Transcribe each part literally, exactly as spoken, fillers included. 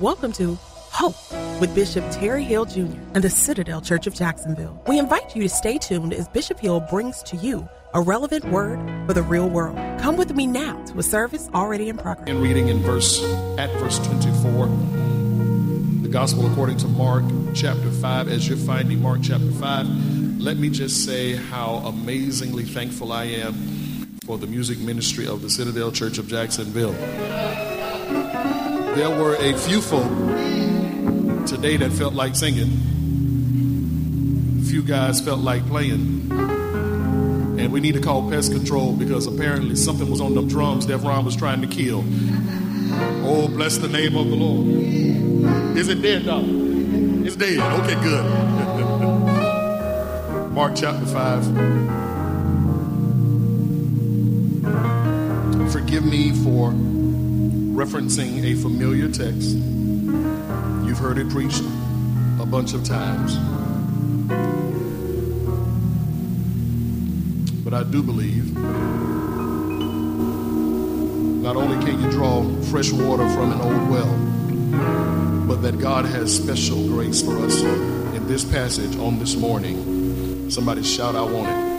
Welcome to Hope with Bishop Terry Hill Junior and the Citadel Church of Jacksonville. We invite you to stay tuned as Bishop Hill brings to you a relevant word for the real world. Come with me now to a service already in progress. And reading in verse at verse twenty-four, the Gospel according to Mark chapter five. As you're finding Mark chapter five, let me just say how amazingly thankful I am for the music ministry of the Citadel Church of Jacksonville. There were a few folk today that felt like singing. A few guys felt like playing. And we need to call pest control because apparently something was on them drums that Ron was trying to kill. Oh, bless the name of the Lord. Is it dead, Doc? It's dead. Okay, good. Mark chapter five. Forgive me for referencing a familiar text. You've heard it preached a bunch of times. But I do believe not only can you draw fresh water from an old well, but that God has special grace for us in this passage on this morning. Somebody shout, I want it.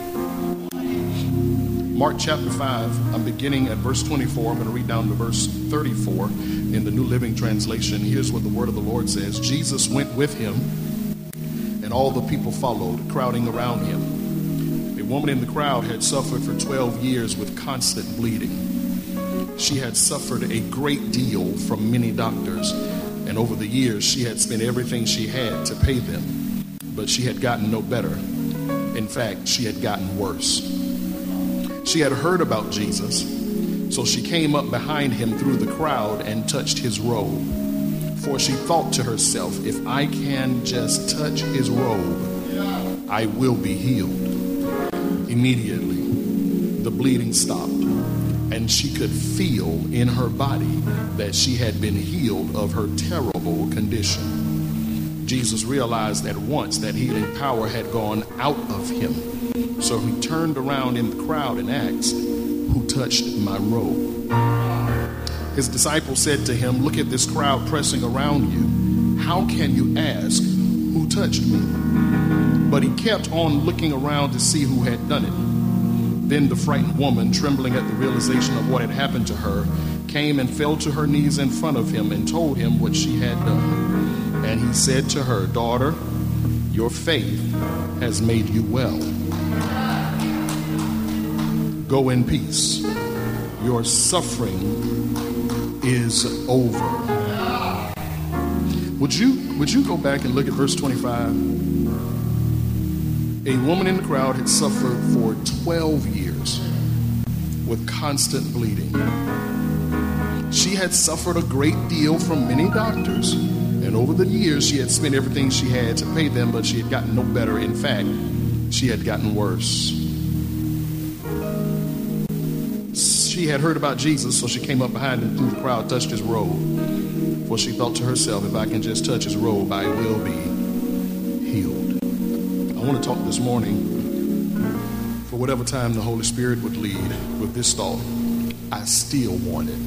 Mark chapter five, I'm beginning at verse twenty-four. I'm going to read down to verse thirty-four in the New Living Translation. Here's what the word of the Lord says. Jesus went with him, and all the people followed, crowding around him. A woman in the crowd had suffered for twelve years with constant bleeding. She had suffered a great deal from many doctors, and over the years she had spent everything she had to pay them, but she had gotten no better. In fact, she had gotten worse. She had heard about Jesus, so she came up behind him through the crowd and touched his robe. For she thought to herself, if I can just touch his robe, I will be healed. Immediately, the bleeding stopped, and she could feel in her body that she had been healed of her terrible condition. Jesus realized at once that healing power had gone out of him. So he turned around in the crowd and asked, who touched my robe? His disciples said to him, look at this crowd pressing around you. How can you ask, who touched me? But he kept on looking around to see who had done it. Then the frightened woman, trembling at the realization of what had happened to her, came and fell to her knees in front of him and told him what she had done. And he said to her, daughter, your faith has made you well. Go in peace. Your suffering is over. Would you, would you go back and look at verse twenty-five? A woman in the crowd had suffered for twelve years with constant bleeding. She had suffered a great deal from many doctors, and over the years she had spent everything she had to pay them, but she had gotten no better. In fact, she had gotten worse. She had heard about Jesus, so she came up behind him through the crowd, touched his robe. For she thought to herself, if I can just touch his robe, I will be healed. I want to talk this morning, for whatever time the Holy Spirit would lead, with this thought: I still want it.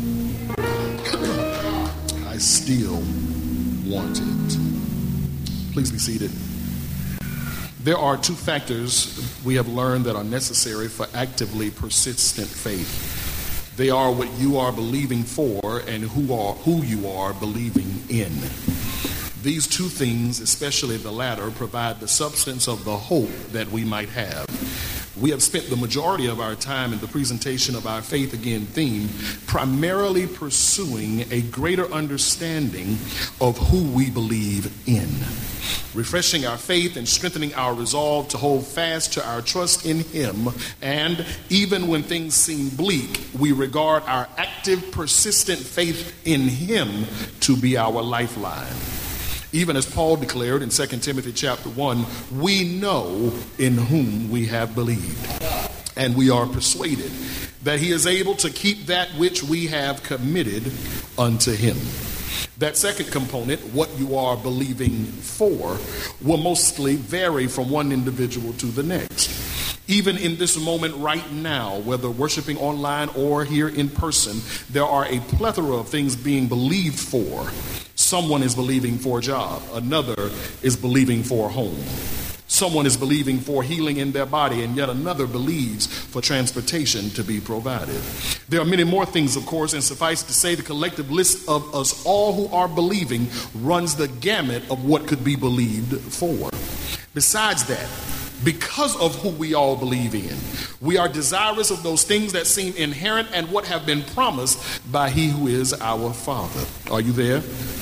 I still want it. Please be seated. There are two factors we have learned that are necessary for actively persistent faith. They are what you are believing for and who are who you are believing in. These two things, especially the latter, provide the substance of the hope that we might have. We have spent the majority of our time in the presentation of our Faith Again theme primarily pursuing a greater understanding of who we believe in, refreshing our faith and strengthening our resolve to hold fast to our trust in Him. And even when things seem bleak, we regard our active, persistent faith in Him to be our lifeline. Even as Paul declared in Second Timothy chapter one, we know in whom we have believed, and we are persuaded that He is able to keep that which we have committed unto Him. That second component, what you are believing for, will mostly vary from one individual to the next. Even in this moment right now, whether worshiping online or here in person, there are a plethora of things being believed for. Someone is believing for a job. Another is believing for a home. Someone is believing for healing in their body, and yet another believes for transportation to be provided. There are many more things, of course, and suffice to say the collective list of us all who are believing runs the gamut of what could be believed for. Besides that, because of who we all believe in, we are desirous of those things that seem inherent and what have been promised by He who is our Father. Are you there?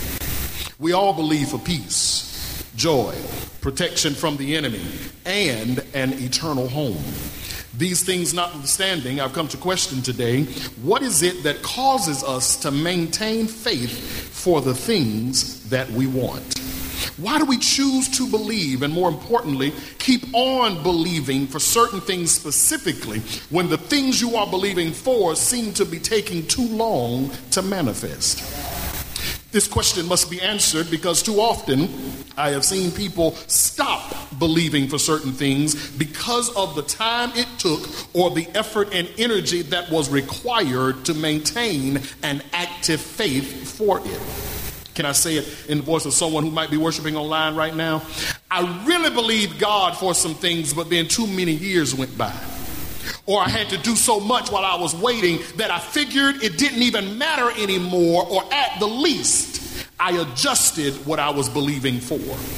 We all believe for peace, joy, protection from the enemy, and an eternal home. These things notwithstanding, I've come to question today, what is it that causes us to maintain faith for the things that we want? Why do we choose to believe, and more importantly, keep on believing for certain things specifically when the things you are believing for seem to be taking too long to manifest? This question must be answered because too often I have seen people stop believing for certain things because of the time it took or the effort and energy that was required to maintain an active faith for it. Can I say it in the voice of someone who might be worshiping online right now? I really believed God for some things, but then too many years went by. Or I had to do so much while I was waiting that I figured it didn't even matter anymore, or at the least, I adjusted what I was believing for.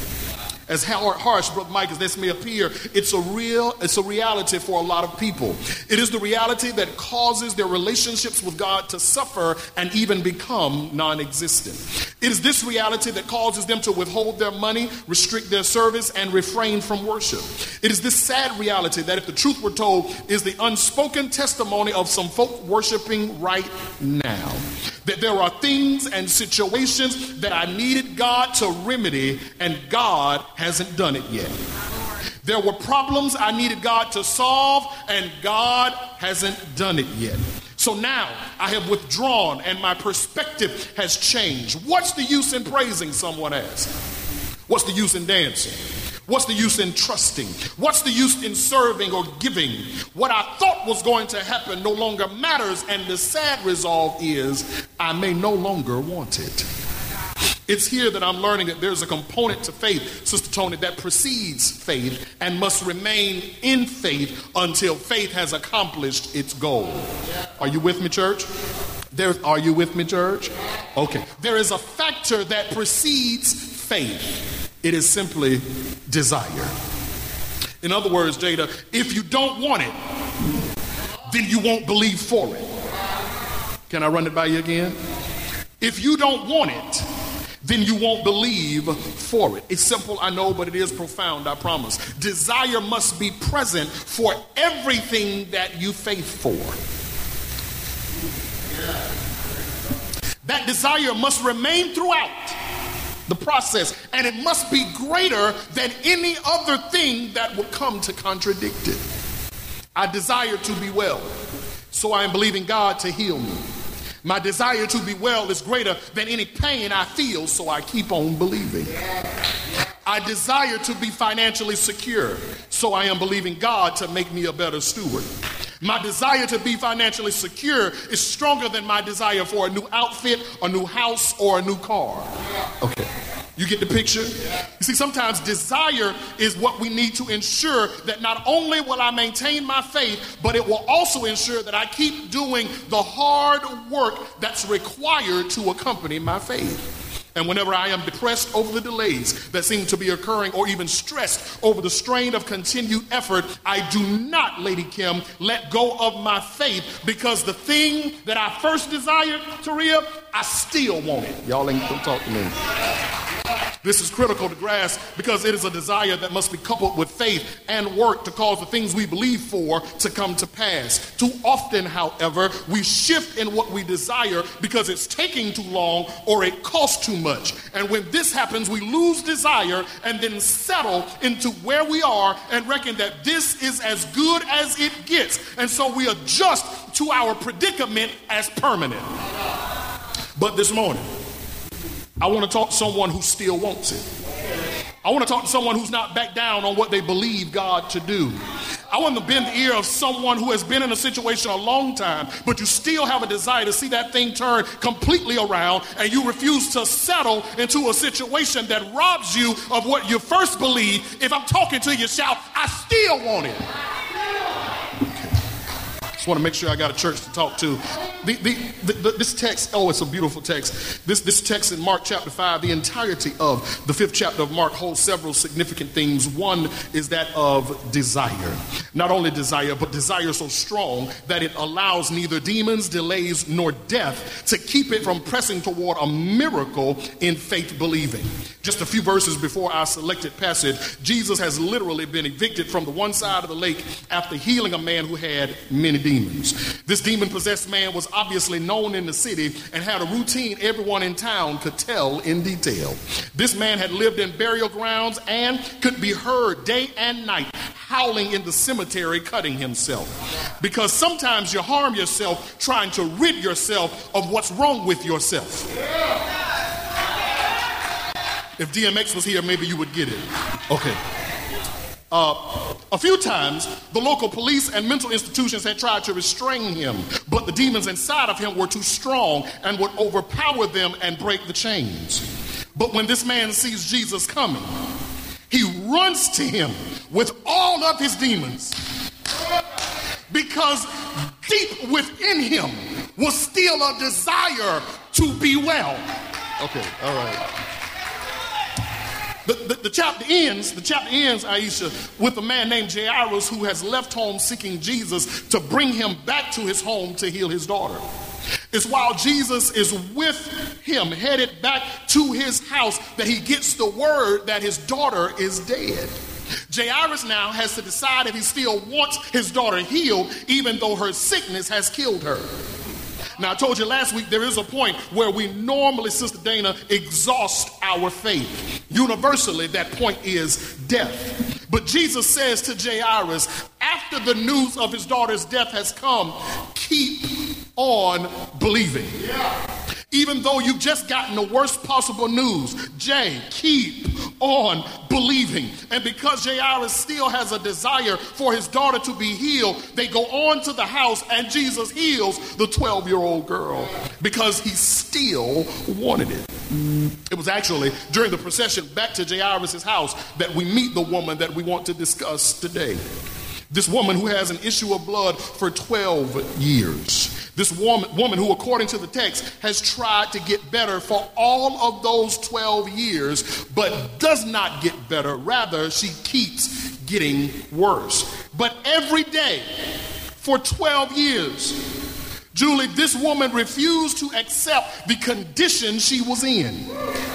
As harsh, Brother Mike, as this may appear, it's a real, it's a reality for a lot of people. It is the reality that causes their relationships with God to suffer and even become non-existent. It is this reality that causes them to withhold their money, restrict their service, and refrain from worship. It is this sad reality that, if the truth were told, is the unspoken testimony of some folk worshiping right now. That there are things and situations that I needed God to remedy, and God hasn't done it yet. There were problems I needed God to solve, and God hasn't done it yet. So now I have withdrawn and my perspective has changed. What's the use in praising, someone asks? What's the use in dancing? What's the use in trusting? What's the use in serving or giving? What I thought was going to happen no longer matters, and the sad resolve is I may no longer want it. It's here that I'm learning that there's a component to faith, Sister Tony, that precedes faith and must remain in faith until faith has accomplished its goal. Are you with me, church? There, are you with me, church? Okay. There is a factor that precedes faith. It is simply desire. In other words, Jada, if you don't want it, then you won't believe for it. Can I run it by you again? If you don't want it, then you won't believe for it. It's simple, I know, but it is profound, I promise. Desire must be present for everything that you faith for. That desire must remain throughout the process, and it must be greater than any other thing that would come to contradict it. I desire to be well, so I am believing God to heal me. My desire to be well is greater than any pain I feel, so I keep on believing. I desire to be financially secure, so I am believing God to make me a better steward. My desire to be financially secure is stronger than my desire for a new outfit, a new house, or a new car. Okay. You get the picture? You see, sometimes desire is what we need to ensure that not only will I maintain my faith, but it will also ensure that I keep doing the hard work that's required to accompany my faith. And whenever I am depressed over the delays that seem to be occurring, or even stressed over the strain of continued effort, I do not, Lady Kim, let go of my faith, because the thing that I first desired, Taria, I still want it. Y'all ain't gonna talk to me. This is critical to grasp because it is a desire that must be coupled with faith and work to cause the things we believe for to come to pass. Too often, however, we shift in what we desire because it's taking too long or it costs too much. And when this happens, we lose desire and then settle into where we are and reckon that this is as good as it gets. And so we adjust to our predicament as permanent. But this morning, I want to talk to someone who still wants it. I want to talk to someone who's not back down on what they believe God to do. I want to bend the ear of someone who has been in a situation a long time, but you still have a desire to see that thing turn completely around, and you refuse to settle into a situation that robs you of what you first believed. If I'm talking to you, shout, I still want it. I want to make sure I got a church to talk to. The, the, the, the, this text, oh, it's a beautiful text. This, this text in Mark chapter five, the entirety of the fifth chapter of Mark holds several significant things. One is that of desire. Not only desire, but desire so strong that it allows neither demons, delays, nor death to keep it from pressing toward a miracle in faith believing. Just a few verses before our selected passage, Jesus has literally been evicted from the one side of the lake after healing a man who had many demons. This demon-possessed man was obviously known in the city and had a routine everyone in town could tell in detail. This man had lived in burial grounds and could be heard day and night howling in the cemetery, cutting himself. Because sometimes you harm yourself trying to rid yourself of what's wrong with yourself. If D M X was here, maybe you would get it. Okay. Uh, a few times, the local police and mental institutions had tried to restrain him, but the demons inside of him were too strong and would overpower them and break the chains. But when this man sees Jesus coming, he runs to him with all of his demons, because deep within him was still a desire to be well. Okay, all right. The, the, the chapter ends, the chapter ends, Aisha, with a man named Jairus who has left home seeking Jesus to bring him back to his home to heal his daughter. It's while Jesus is with him, headed back to his house, that he gets the word that his daughter is dead. Jairus now has to decide if he still wants his daughter healed, even though her sickness has killed her. Now, I told you last week, there is a point where we normally, Sister Dana, exhaust our faith. Universally, that point is death. But Jesus says to Jairus, after the news of his daughter's death has come, keep on believing. Yeah. Even though you've just gotten the worst possible news, Jay, keep on believing. And because Jairus still has a desire for his daughter to be healed, they go on to the house and Jesus heals the twelve-year-old girl because he still wanted it. It was actually during the procession back to Jairus' house that we meet the woman that we want to discuss today. This woman who has an issue of blood for twelve years. This woman, woman who, according to the text, has tried to get better for all of those twelve years, but does not get better. Rather, she keeps getting worse. But every day for twelve years, Julie, this woman refused to accept the condition she was in.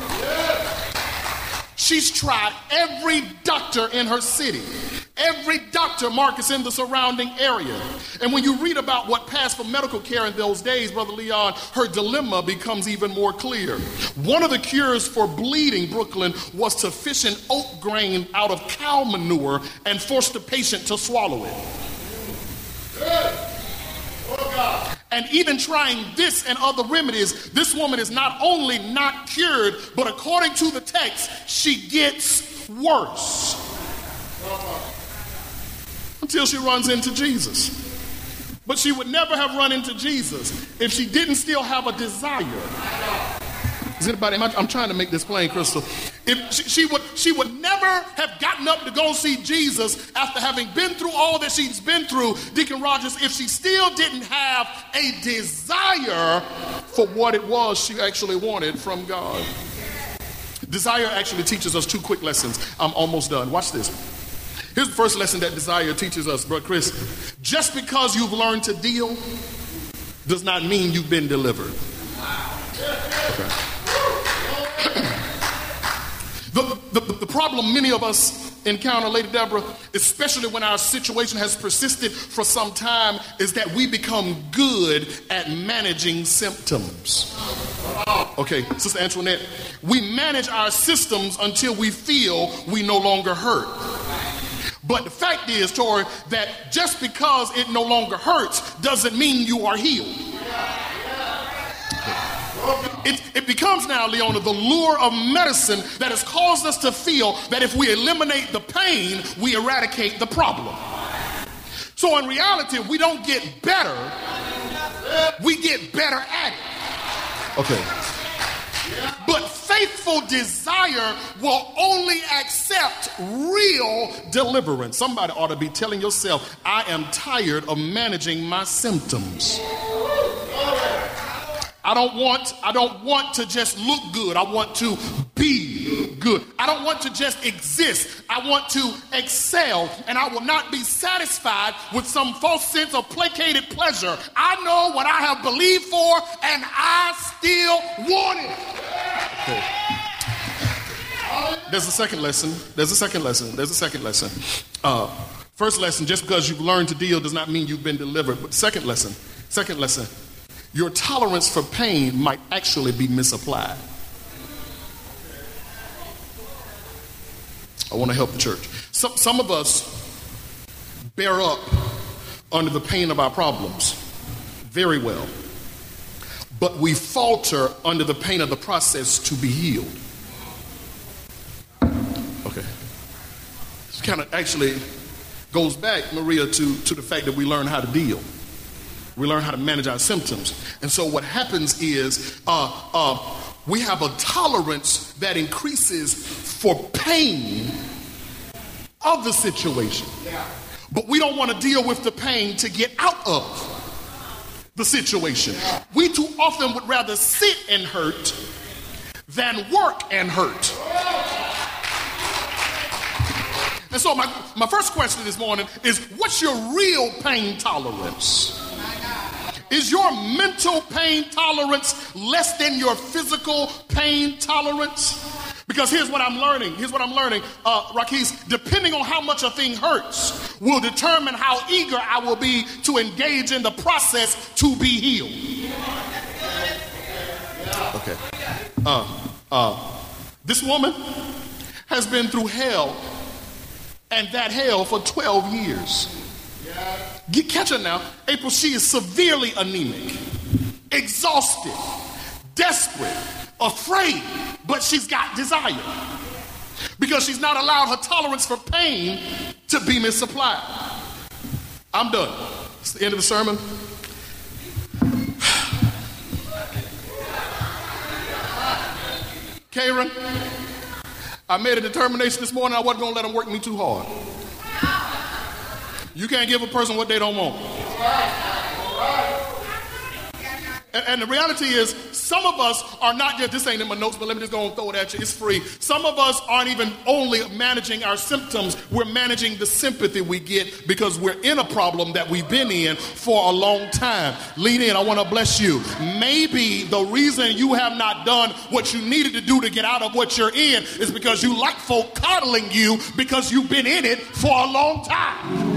She's tried every doctor in her city, every doctor, Marcus, in the surrounding area. And when you read about what passed for medical care in those days, Brother Leon, her dilemma becomes even more clear. One of the cures for bleeding, Brooklyn, was to fish an oat grain out of cow manure and force the patient to swallow it. And even trying this and other remedies, this woman is not only not cured, but according to the text, she gets worse. Until she runs into Jesus. But she would never have run into Jesus if she didn't still have a desire. Is anybody, I'm trying to make this plain, Crystal. If she, she would she would never have gotten up to go see Jesus after having been through all that she's been through, Deacon Rogers, if she still didn't have a desire for what it was she actually wanted from God. Desire actually teaches us two quick lessons. I'm almost done. Watch this. Here's the first lesson that desire teaches us, Brother Chris. Just because you've learned to deal does not mean you've been delivered. Okay. The, the, the problem many of us encounter, Lady Deborah, especially when our situation has persisted for some time, is that we become good at managing symptoms. Okay, Sister Antoinette, we manage our systems until we feel we no longer hurt. But the fact is, Tori, that just because it no longer hurts doesn't mean you are healed. It, it becomes now, Leona, the lure of medicine that has caused us to feel that if we eliminate the pain, we eradicate the problem. So in reality, we don't get better, we get better at it. Okay. But faithful desire will only accept real deliverance. Somebody ought to be telling yourself, I am tired of managing my symptoms. I don't want, I don't want to just look good. I want to be good. I don't want to just exist. I want to excel, and I will not be satisfied with some false sense of placated pleasure. I know what I have believed for, and I still want it. Okay. There's a second lesson. There's a second lesson. There's a second lesson. Uh, first lesson, just because you've learned to deal does not mean you've been delivered. But second lesson, second lesson, your tolerance for pain might actually be misapplied. I want to help the church. Some, some of us bear up under the pain of our problems very well, but we falter under the pain of the process to be healed. Okay. This kind of actually goes back, Maria, to, to the fact that we learn how to deal. We learn how to manage our symptoms. And so what happens is uh, uh, we have a tolerance that increases for pain of the situation. But we don't want to deal with the pain to get out of the situation. We too often would rather sit and hurt than work and hurt. And so my, my first question this morning is, what's your real pain tolerance? Is your mental pain tolerance less than your physical pain tolerance? Because here's what I'm learning. Here's what I'm learning, uh, Rakis. Depending on how much a thing hurts will determine how eager I will be to engage in the process to be healed. Okay. Uh, uh, this woman has been through hell, and that hell for twelve years. Get, catch her now. April, she is severely anemic, exhausted, desperate, afraid, but she's got desire because she's not allowed her tolerance for pain to be misapplied. I'm done. It's the end of the sermon. Karen, I made a determination this morning I wasn't going to let them work me too hard. You can't give a person what they don't want. And, and the reality is, some of us are not just, this ain't in my notes, but let me just go and throw it at you. It's free. Some of us aren't even only managing our symptoms, we're managing the sympathy we get because we're in a problem that we've been in for a long time. Lean in, I want to bless you. Maybe the reason you have not done what you needed to do to get out of what you're in is because you like folk coddling you because you've been in it for a long time.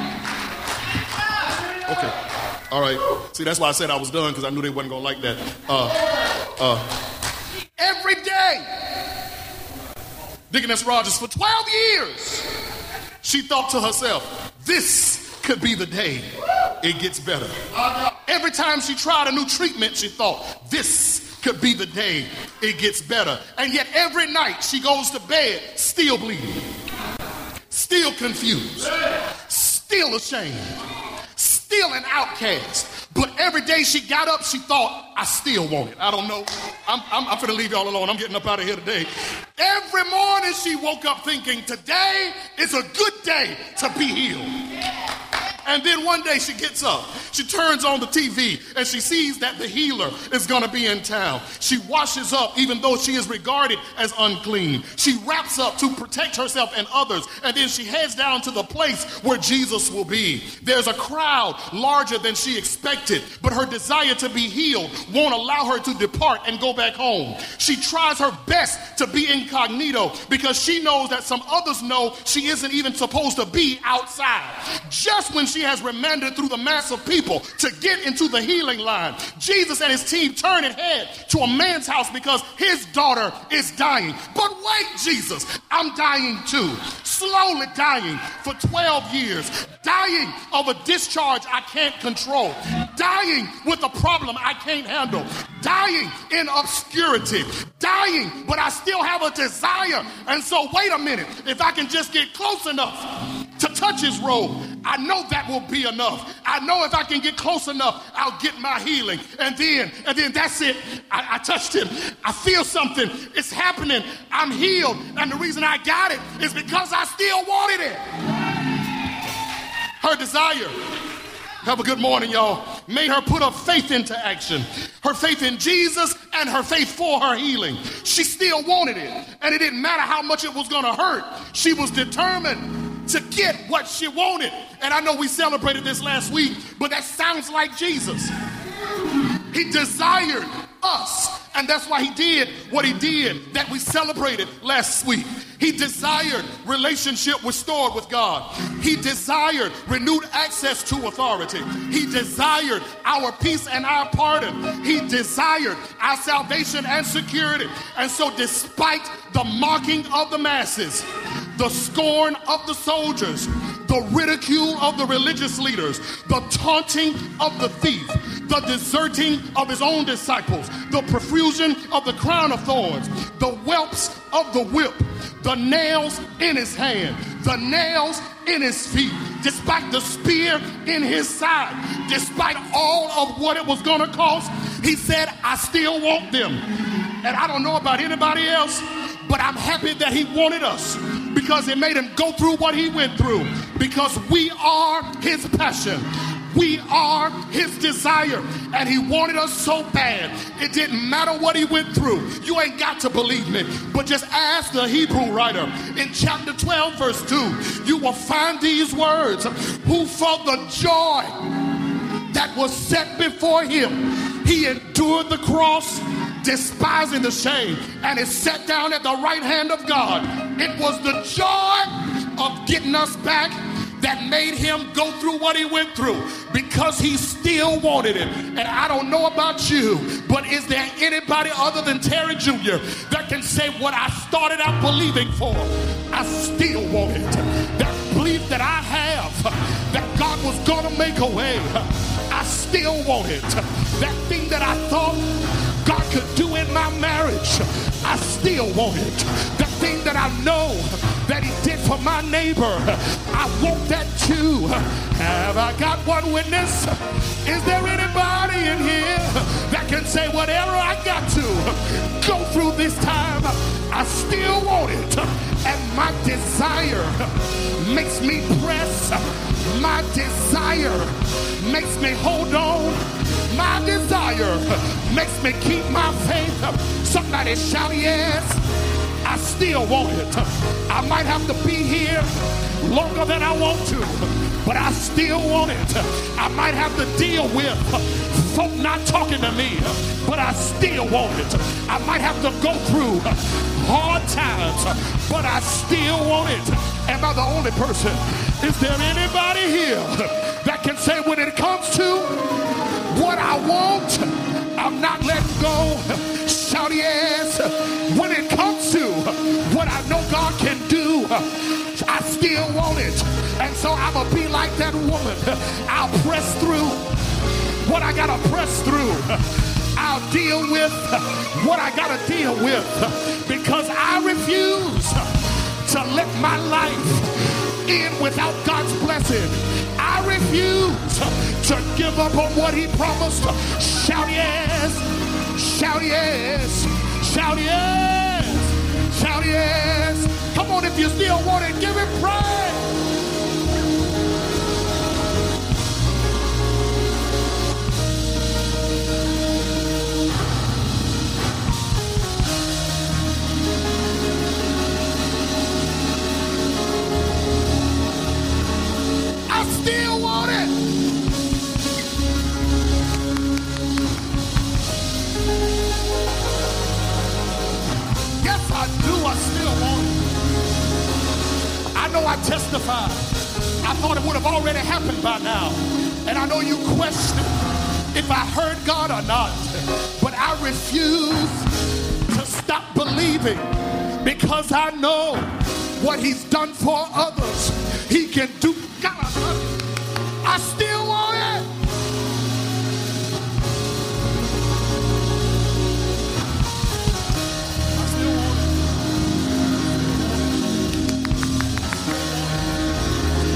Okay. All right. See, that's why I said I was done, because I knew they wasn't going to like that. Uh, uh, every day, Deaconess Rogers, for twelve years, she thought to herself, this could be the day it gets better. Every time she tried a new treatment, she thought, this could be the day it gets better. And yet every night she goes to bed still bleeding, still confused, still ashamed, still an outcast. But every day she got up, she thought, I still want it. I don't know. I'm, I'm, I'm finna leave y'all alone. I'm getting up out of here today. Every morning she woke up thinking, today is a good day to be healed. And then one day she gets up, she turns on the T V, and she sees that the healer is going to be in town. She washes up even though she is regarded as unclean. She wraps up to protect herself and others, and then she heads down to the place where Jesus will be. There's a crowd larger than she expected, but her desire to be healed won't allow her to depart and go back home. She tries her best to be incognito because she knows that some others know she isn't even supposed to be outside. Just when she has remanded through the mass of people to get into the healing line, Jesus and his team turn and head to a man's house because his daughter is dying. But wait, Jesus, I'm dying too. Slowly dying for twelve years. Dying of a discharge I can't control. Dying with a problem I can't handle. Dying in obscurity. Dying, but I still have a desire. And so wait a minute, if I can just get close enough to touch his robe. I know that will be enough. I know if I can get close enough, I'll get my healing. And then, and then that's it. I, I touched him. I feel something. It's happening. I'm healed. And the reason I got it is because I still wanted it. Her desire, have a good morning, y'all, made her put her faith into action. Her faith in Jesus and her faith for her healing. She still wanted it. And it didn't matter how much it was going to hurt. She was determined to get what she wanted. And I know we celebrated this last week, but that sounds like Jesus. He desired us. And that's why he did what he did that we celebrated last week. He desired relationship restored with God. He desired renewed access to authority. He desired our peace and our pardon. He desired our salvation and security. And so despite the mocking of the masses, the scorn of the soldiers, the ridicule of the religious leaders, the taunting of the thief, the deserting of his own disciples, the profusion of the crown of thorns, the whelps of the whip, the nails in his hand, the nails in his feet, despite the spear in his side, despite all of what it was going to cost, he said, I still want them. And I don't know about anybody else, but I'm happy that he wanted us because it made him go through what he went through, because we are his passion. We are his desire, and he wanted us so bad. It didn't matter what he went through. You ain't got to believe me, but just ask the Hebrew writer in chapter twelve, verse two. You will find these words, who for the joy that was set before him, he endured the cross, despising the shame, and is set down at the right hand of God. It was the joy of getting us back that made him go through what he went through, because he still wanted it. And I don't know about you, but is there anybody other than Terry Junior that can say what I started out believing for, I still want it? That belief that I have, that God was gonna make a way, I still want it. That thing that I thought God could do in my marriage, I still want it. That thing that I know that he did for my neighbor, I want that too. Have I got one witness? Is there anybody in here that can say whatever I got to go through this time, I still want it? And my desire makes me press. My desire makes me hold on. My desire makes me keep my faith. Somebody shout yes. I still want it. I might have to be here longer than I want to, but I still want it. I might have to deal with folk not talking to me, but I still want it. I might have to go through hard times, but I still want it. Am I the only person? Is there anybody here that can say when it comes to what I want, I'm not letting go? Shout yes. When it comes to what I know God can do, I still want it. And so I'm going to be like that woman. I'll press through what I got to press through. I'll deal with what I got to deal with, because I refuse to let my life end without God's blessing. I refuse to give up on what he promised. Shout yes, shout yes, shout yes, shout yes. Come on, if you still want it, give him praise. Still want it. Yes, I do. I still want it. I know I testified. I thought it would have already happened by now. And I know you question if I heard God or not. But I refuse to stop believing, because I know what he's done for others, he can do. God, I love you. I still want it. I still want it.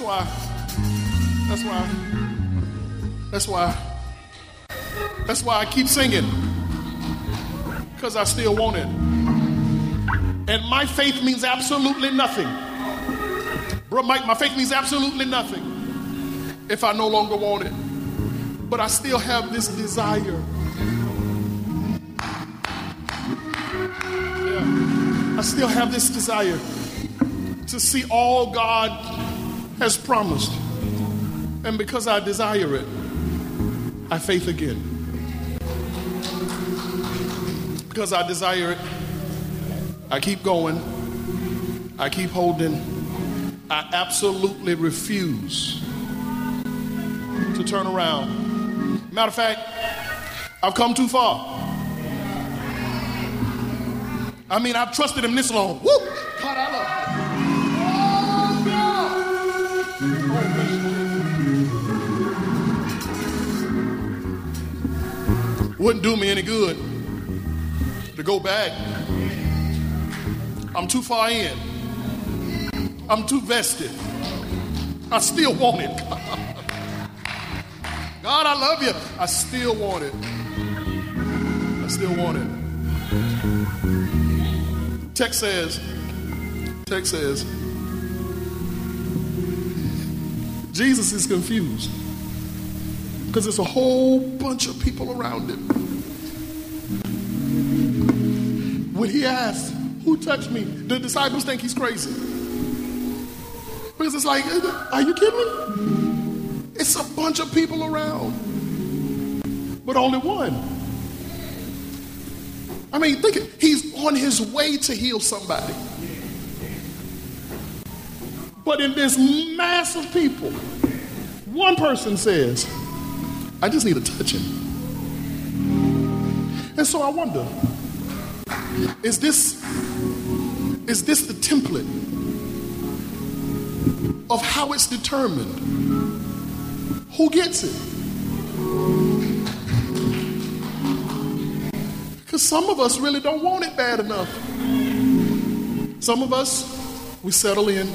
why, that's why, that's why, that's why I keep singing, because I still want it. And my faith means absolutely nothing. Bro, Mike, my faith means absolutely nothing if I no longer want it. But I still have this desire. Yeah. I still have this desire to see all God has promised. And because I desire it, I faith again. Because I desire it, I keep going. I keep holding. I absolutely refuse to turn around. Matter of fact, I've come too far. I mean, I've trusted him this long. Woo! God, I love him. Oh, God. Wouldn't do me any good to go back. I'm too far in. I'm too vested. I still want it. God, I love you. I still want it. I still want it. Text says, text says, Jesus is confused because there's a whole bunch of people around him. When he asks, who touched me? The disciples think he's crazy. Because it's like, are you kidding me? It's a bunch of people around, but only one. I mean, think it, he's on his way to heal somebody. But in this mass of people, one person says, I just need to touch him. And so I wonder, is this, is this the template of how it's determined who gets it? Because some of us really don't want it bad enough. Some of us, we settle in.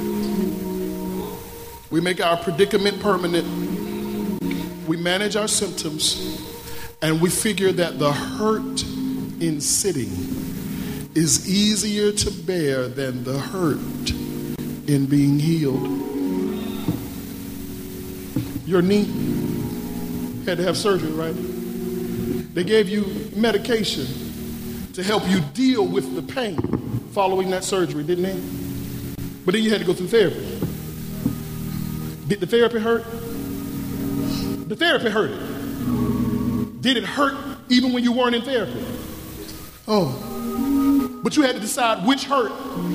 We make our predicament permanent. We manage our symptoms. And we figure that the hurt in sitting is easier to bear than the hurt in being healed. Your knee had to have surgery, right? They gave you medication to help you deal with the pain following that surgery, didn't they? But then you had to go through therapy. Did the therapy hurt? The therapy hurt it. Did it hurt even when you weren't in therapy? Oh. But you had to decide which hurt.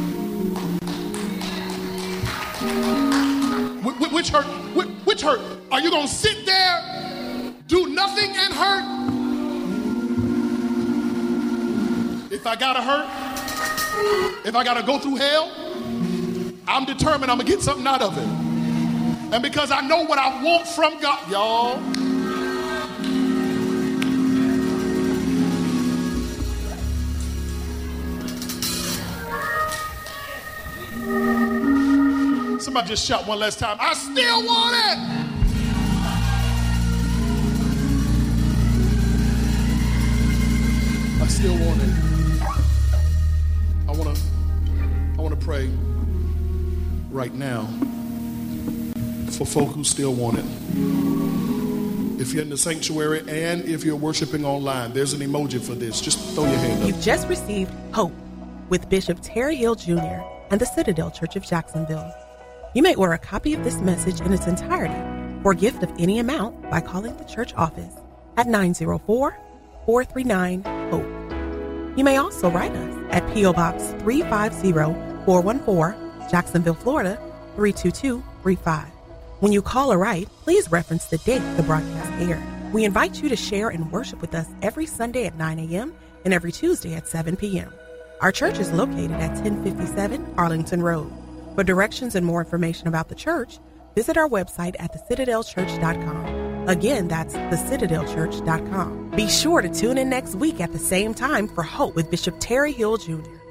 Wh- which hurt? Wh- which hurt? Are you going to sit there, do nothing and hurt? If I got to hurt, if I got to go through hell, I'm determined I'm going to get something out of it. And because I know what I want from God, y'all. Somebody just shout one last time. I still want it. I still want it. I want to I want to pray right now for folk who still want it. If you're in the sanctuary and if you're worshiping online, there's an emoji for this. Just throw your hand up. You've just received Hope with Bishop Terry Hill Junior and the Citadel Church of Jacksonville. You may order a copy of this message in its entirety for a gift of any amount by calling the church office at nine oh four, four three nine, HOPE. You may also write us at P O Box three five zero, four one four, Jacksonville, Florida, three two two three five. When you call or write, please reference the date the broadcast aired. We invite you to share and worship with us every Sunday at nine a.m. and every Tuesday at seven p.m. Our church is located at ten fifty-seven Arlington Road. For directions and more information about the church, visit our website at the citadel church dot com. Again, that's the citadel church dot com. Be sure to tune in next week at the same time for Hope with Bishop Terry Hill Junior